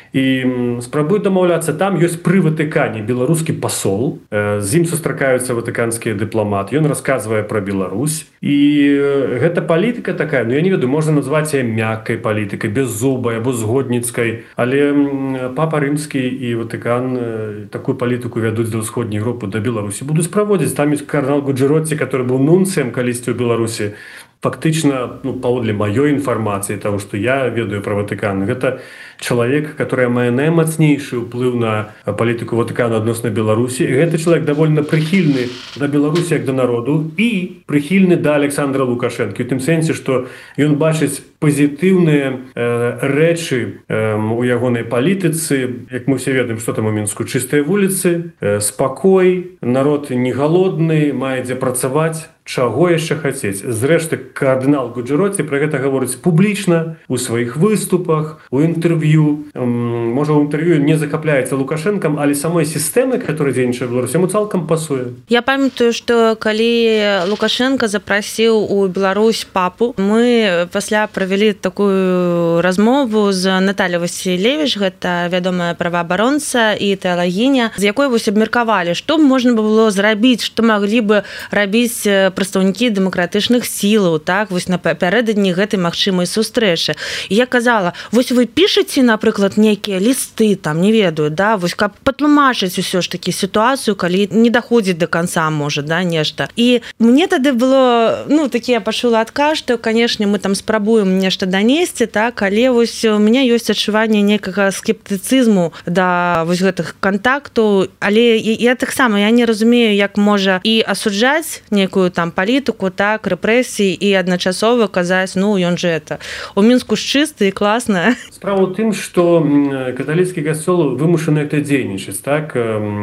і спрабуюць дамаўляцца. Там ёсць пры Ватыкане беларускі пасол, з ім сустракаюцца ватыканскія дыпламаты, ён расказвае пра Беларусь, і гэта палітыка такая, ну я не ведаю, можна назваць яе мяккай палітыкай, беззубай або згодніцкай, але папа рымскі і Ватыкан такую палітыку вядуць да ўсходняй Европы, да Беларусі будуць праводзіць. Там ёсць кардынал Гуджэротці, который быў нунцыем калісьці ў Беларусі. Фактычна, ну, паводле маёй інфармацыі, таго, што я ведаю пра Ватыкан, гэта чалавек, который мае наймацнейшы ўплыў на палітыку Ватыкана адносна Беларусі. І гэты чалавек даволі прыхільны да Беларусі як да народу і прыхільны да Александра Лукашэнкі. У тым сэнсе, што ён бачыць пазітыўныя э, рэчы э, у ягонай палітыцы. Як мы все ведаем, што там у Мінску: чыстыя вуліцы, э, спакой, народ не галодны, мае дзе працаваць. Чаго яшчэ хацець? Зрэшты, кардынал Гуджэротці пра гэта гаворыць публічна, у сваіх выступах, у інтэрв'ю. Можа, у інтэрв'ю не захапляецца Лукашэнкам, але самой сістэмы, которая дзейнічае ў Беларусі, яму цалкам пасуе. Я памятаю, што калі Лукашенко запрасіў у Беларусь папу, мы пасля правялі такую размову з Натальяй Васілевіч, гэта вядомая праваабаронца і тэалагіня, з якой вось абмеркавалі, што можна было зрабіць, што маглі бы рабіць прадстаўнікі дэмакратычных сілаў, так, вось напярэдадні гэтай магчымай сустрэчы. І я казала, вось вы пішаце, напрыклад, нейкія лісты, там, не ведаю, да, вось каб патлумачыць усё ж такі сітуацыю, калі не даходзіць да канца, можа, да, нешта. І мне тады было, ну, такі я пачула адказ, што, канешне, мы там спрабуем нешта данесці, так, але вось у меня ёсць адчуванне нейкага скептыцызму да вось гэтых кантактаў, але я таксама, я не разумею, як можа і асуджаць нейкую там палітыку, так, рэпрэсіі і адначасова казаць, ну, ён же это у Мінску ж чысты і класна. Справа ў тым, што каталіцкі касцёл вымушаны гэта дзейнічаць, так,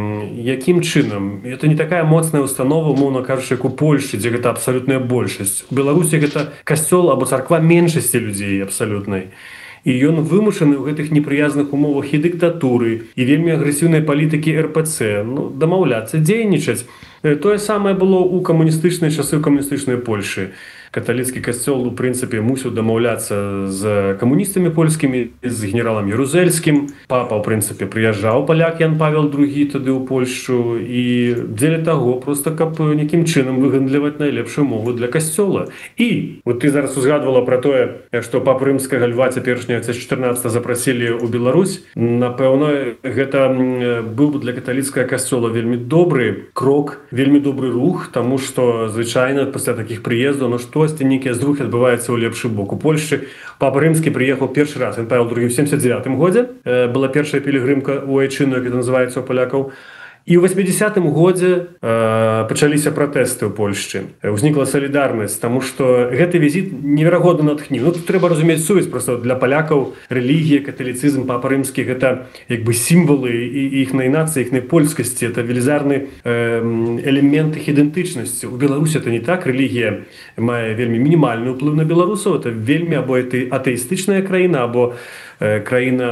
якім чынам? Это не такая моцная установа, умоўна кажучы, як у Польшчы, дзе гэта абсалютная большасць. У Беларусі гэта касцёл або царква меншасці людзей абсалютнай. І ён вымушаны ў гэтых непрыязных умовах і дыктатуры, і вельмі агрэсіўнай палітыкі эр пэ цэ, ну, дамаўляцца, дзейнічаць. Тое самае было ў камуністычныя часы ў камуністычнай Польшы. Каталіцкі касцёл, у прынцыпе, мусіў дамаўляцца з камуністамі польскімі, з генералам Ярузельскім. Папа, у прынцыпе, прыязджаў, паляк Ян Павел другі тады ў Польшчу, і дзеля таго, проста каб нейкім чынам выгандліваць найлепшую мову для касцёла. І вот ты зараз узгадвала пра тое, што папу рымскага Льва цяперашняга чатырнаццатага запрасілі ў Беларусь. Напэўна, гэта быў бы для каталіцкага касцёла вельмі добры крок, вельмі добры рух, таму што звычайна пасля такіх прыездаў, ну што штосьці нейкія зрухі адбываецца ў лепшы бок. У Польшчы папа рымскі прыехаў першы раз, Ян Павел другі ў сямдзесят дзевятым годзе, была першая пілігрымка ў айчыну, як это называецца ў палякаў. І ў васьмідзесятым годзе э, пачаліся пратэсты ў Польшчы. Узнікла салідарнасць, таму што гэты візіт неверагодна натхніў. Ну, тут трэба разумець сувязь, проста для палякаў рэлігія, каталіцызм, папа рымскі — гэта як бы сімвалы іхнай нацыі, іхнай польскасці, это велізарны э, элемент іх ідэнтычнасці. У Беларусі это не так, рэлігія мае вельмі мінімальны ўплыў на беларусаў, это вельмі або атэістычная краіна, або краіна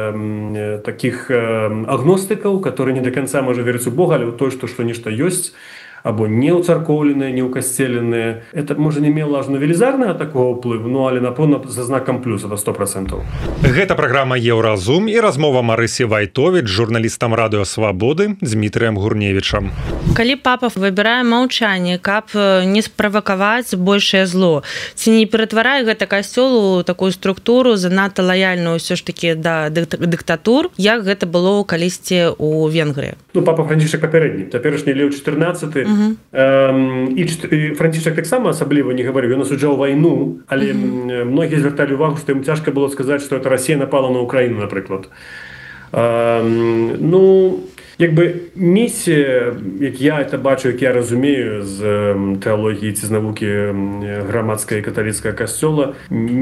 э, таких э, агностыкаў, которые не до конца можа верыць у Бога, але ў тое, што што нешта ёсць, або не ўцаркоўленыя, не ўкасцеленыя. Это, можа, не мела аж велізарнага такого ўплыву, ну, але, напэўна, за знакам плюса да сто процентаў. Гэта праграма «Еўразум» і размова Марысі Вайтовіч, журналістам радыё «Свабоды» Дмітрыем Гурневічам. Калі папа выбірае маўчанне, каб не справакаваць большае зло, ці не ператварае гэта касцёл у такую структуру занадта лаяльную ўсё ж такі да дыктатур, як гэта было калісьці ў Венгрыі? Ну, папа Францішак папярэдні, цяперашні Леў чатырнаццаты. Uh-huh. Эм, і Францішак таксама асабліва не гаварыў, ён асуджаў вайну, але uh-huh. многія звярталі ўвагу, што ім цяжка было сказаць, што это Расія напала на Украіну, напрыклад. Эм, ну, як бы місія, як я это бачу, як я разумею з тэалогіі ці з навукі грамадскай каталіцкага касцёла,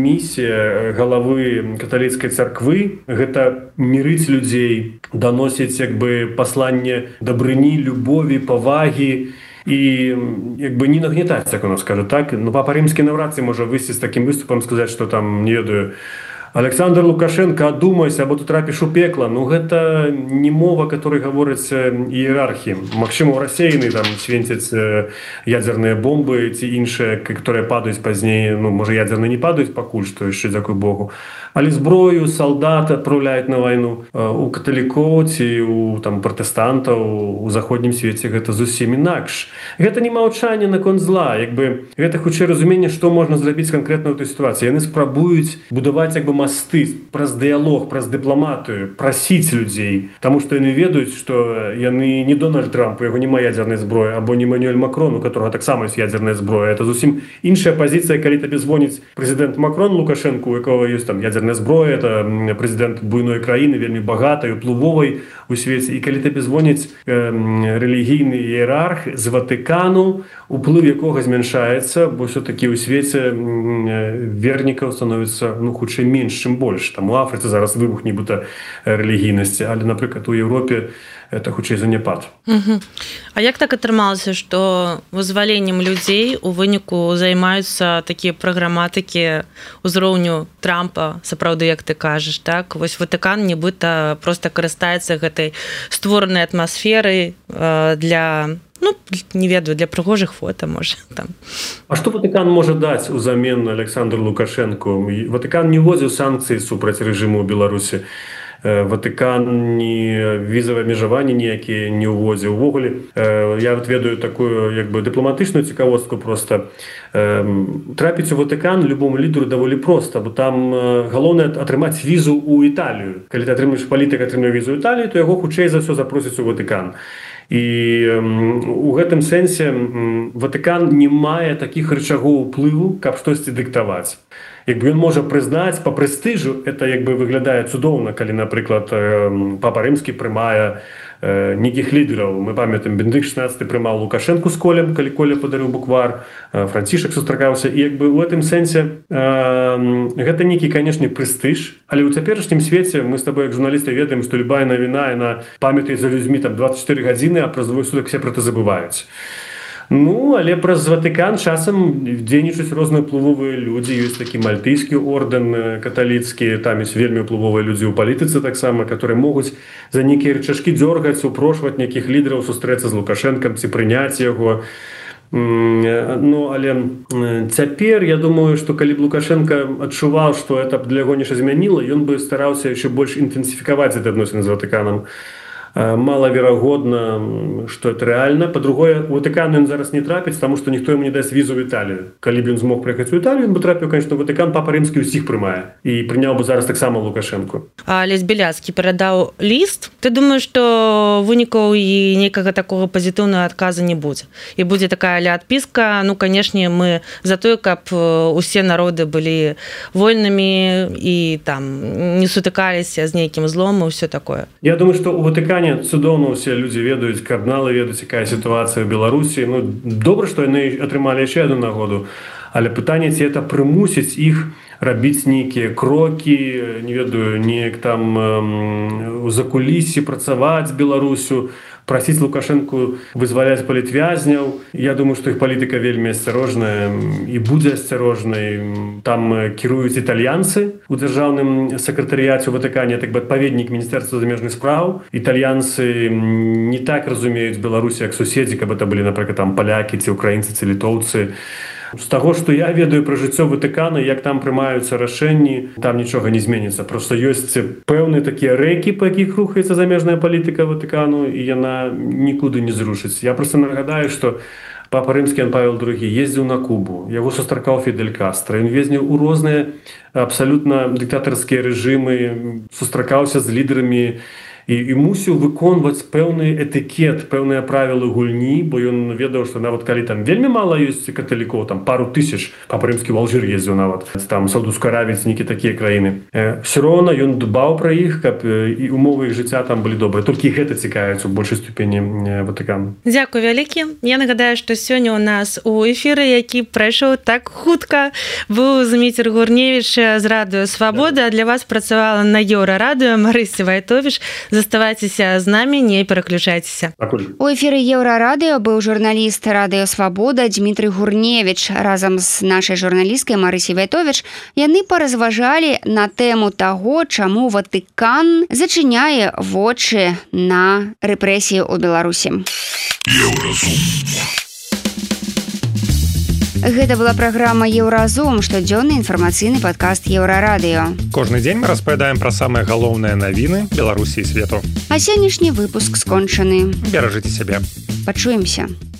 місія галавы каталіцкай царквы гэта мірыць людзей, даносіць як бы пасланне дабрыні, любові, павагі і як бы не нагнетаць, як у нас скажу так. Ну, папа рымскі наўрад ці можа выйсці з такім выступам, сказаць, што там, не ведаю, Александр Лукашенко, адумайся, або ты трапіш у пекла. Ну, гэта не мова, которой гавораць іерархі. Магчыма, у рассеяны там свенцяць ядзерныя бомбы ці іншыя, которые падаюць пазней, ну, можа, ядзерныя не падаюць пакуль што, яшчэ, дзякуй Богу. Але зброю салдат адпраўляюць на вайну. У каталікоў ці у там пратэстантаў у заходнім свеце гэта зусім інакш. Гэта не маўчанне наконт зла, як бы гэта хутчэй разуменне, што можна зрабіць канкрэтна ў той сітуацыі. Яны спрабуюць будаваць як бы масты праз дыялог, праз дыпламатыю, прасіць людзей, таму што яны ведаюць, што яны не Дональд Трамп, у яго няма ядзернай зброі, або не Эммануэль Макрон, у которого таксама ёсць ядзерная зброя. Это зусім іншая пазіцыя, калі табе звоніць прэзідэнт Макрон Лукашенко, у якого ёсць там ядзерная зброя, это прэзідэнт буйной краіны, вельмі багатай, уплывовай у свеце. І калі табе звоніць э, рэлігійны іерарх з Ватыкану, уплыв якога змяншаецца, бо ўсё-такі ў свеце э, вернікаў становіцца, ну, хутчэй менш, чым больш. Там у Афрыцы зараз выбух нібыта рэлігійнасці, але, напрыклад, у Еўропе это хутчэй заняпад. Угу. А як так атрымалася, што вызваленнем людзей у выніку займаюцца такія праграматыкі ўзроўню Трампа, сапраўды, як ты кажаш, так? Вось Ватыкан нібыта проста карыстаецца гэтай створанай атмасферай для, ну, не ведаю, для прыгожых фота, можа, там. А што Ватыкан можа даць узамен Александру Лукашенку? Ватыкан не вводзіў санкцыі супраць рэжыму ў Беларусі. Ватыкан ні візавыя абмежаванні ніякія не ўводзіў увогуле. Я ведаю такую як бы дыпламатычную цікавостку проста. Трапіць у Ватыкан любому лідару даволі проста, бо там галоўнае атрымаць візу ў Італію. Калі ты атрымаеш палітык, атрымае візу ў Італію, то яго хутчэй за ўсё запросяць у Ватыкан. І у гэтым сэнсе Ватыкан не мае такіх рычагоў уплыву, каб штосьці дыктаваць. Як бы ён можа прызнаць па прэстыжу, это як бы выглядае цудоўна, калі, напрыклад, папа рымскі прымае нейкіх лідараў. Мы памятаем, Бенедыкт шаснаццаты прымаў Лукашенку з Колем, калі Коля падарыў буквар, Францішак сустракаўся. І як бы ў гэтым сэнсе гэта нейкі, канешне, прэстыж, але ў цяперашнім свеце мы з табой, як журналісты, ведаем, што любая навіна, яна памятае за людзьмі там дваццаць чатыры гадзіны, а праз двое сутак все пра гэта забываюць. Ну, але праз Ватыкан часам дзейнічаюць розныя ўплывовыя людзі. Ёсць такі мальтыйскі ордэн каталіцкі, там ёсць вельмі ўплывовыя людзі ў палітыцы таксама, которые могуць за нейкія рычажкі дзёргаць, упрошваць нейкіх лідараў сустрэцца з Лукашэнкам ці прыняць яго. Ну, але цяпер, я думаю, што калі б Лукашенко адчуваў, што это для яго нешта змяніла, ён бы стараўся яшчэ больш інтэнсіфікаваць гэты адносіны з Ватыканам. Малаверагодна, што это рэальна. Па-другое, у Ватыкан ён зараз не трапіць, таму што ніхто яму не дасць візу ў Італію. Калі б ён змог прыехаць у Італію, ён бы трапіў, конечно, Ватыкан, папа рымскі ўсіх прымае. І прыняў бы зараз таксама Лукашенку. А Алесь Беляцкі перадаў ліст. Ты думаеш, што вынікаў і нейкага такога пазітыўнага адказа не будзе? І будзе такая ля адпіска, ну, канешне, мы за тое, каб усе народы былі вольнымі і там не сутыкаліся з нейкім злом і ўсё такое. Я думаю, што у Ватыкане цудоўна ўсе людзі ведаюць, кардыналы ведаюць, якая сітуацыя ў Беларусі. Ну, добра, што яны атрымалі яшчэ одну нагоду, але пытанне, ці это прымусіць іх рабіць нейкія крокі, не ведаю, неяк там у закулісі працаваць з Беларусю, прасіць Лукашенку вызваляць палітвязняў. Я думаю, што іх палітыка вельмі асцярожная і будзе асцярожнай. Там кіруюць італьянцы у дзяржаўным сакратарыяце ў Ватыкане, так бы адпаведнік Міністэрства замежных спраў. Італьянцы не так разумеюць Беларусі, як суседзі, каб это былі, напрыклад, там палякі ці украінцы ці літоўцы. З таго, што я ведаю пра жыццё Ватыкана, як там прымаюцца рашэнні, там нічога не зменіцца. Проста ёсць пэўныя такія рэкі, па якіх рухаецца замежная палітыка Ватыкану, і яна нікуды не зрушыць. Я проста нагадаю, што папа рымскі Ян Павел другі ездзіў на Кубу, яго сустракаў Фідель Кастра, ён ездзіў у розныя абсалютна дыктатарскія рэжымы, сустракаўся з лідарамі і, і мусіў выконваць пэўны этыкет, пэўныя правілы гульні, бо ён ведаў, што нават калі там вельмі мала ёсць каталікоў, там пару тысяч, папа рымскі ў Алжыр ездзіў нават, там Саудаўская Аравія, нейкія такія краіны. Все роўна ён дбаў пра іх, каб і умовы іх жыцця там былі добрыя. Толькі гэта цікавіць у большай ступені Ватыкан. Дзякуй вялікі. Я нагадаю, што сёння ў нас у эфіры, які прайшоў так хутка, быў Зміцер Гурневіч з радыё «Свабода». Для вас працавала на Еўрарадыё Марыся Вайтовіч. Заставайцеся з намі, не пераключайцеся. У эфіры Еўрарадыё быў журналіст радыё «Свабода» Дмітрый Гурневіч. Разам з нашай журналісткай Марысяй Вайтовіч яны паразважалі на тэму таго, чаму Ватыкан зачыняе вочы на рэпрэсіі ў Беларусі. Еўразум. Гэта была праграма «Еўразум», штодзённы інфармацыйны падкаст Еўрарадыё. Кожны дзень мы распавядаем пра самыя галоўныя навіны Беларусі і свету. А сённяшні выпуск скончаны. Беражыце сябе. Пачуемся.